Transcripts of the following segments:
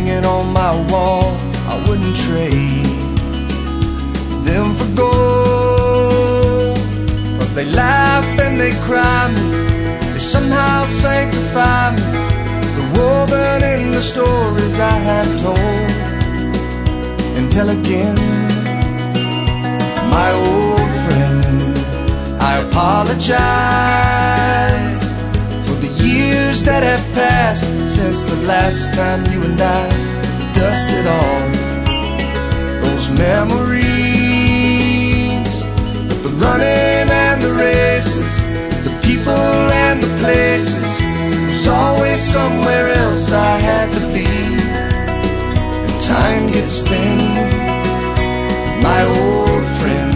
hanging on my wall, I wouldn't trade them for gold. 'Cause they laugh and they cry me, they somehow sanctify me. They're woven in the stories I have told and tell again. My old friend, I apologize for the years that have passed since the last time you and I dusted off those memories. But the running and the races, the people and the places, there's always somewhere else I had to be. And time gets thin, my old friend.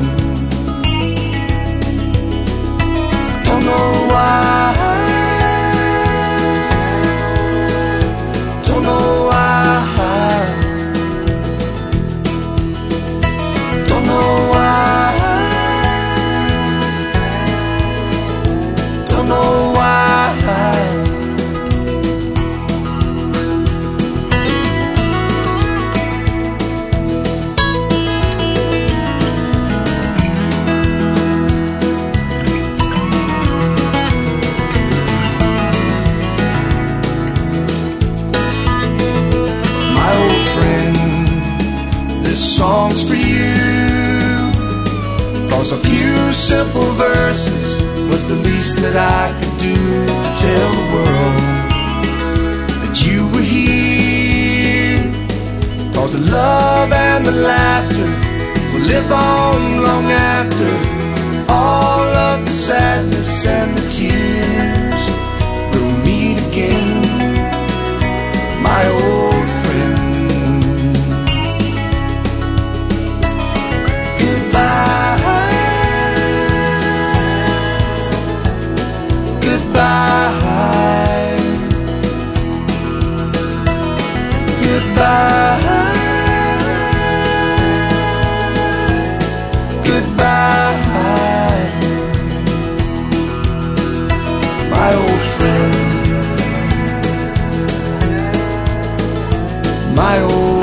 Don't know why, don't know why, don't know why, don't know why. Songs for you, 'cause a few simple verses was the least that I could do to tell the world that you were here. 'Cause the love and the laughter will live on long after all of the sadness and the tears. We'll meet again, my old friend. Goodbye, goodbye, goodbye, my old friend, my old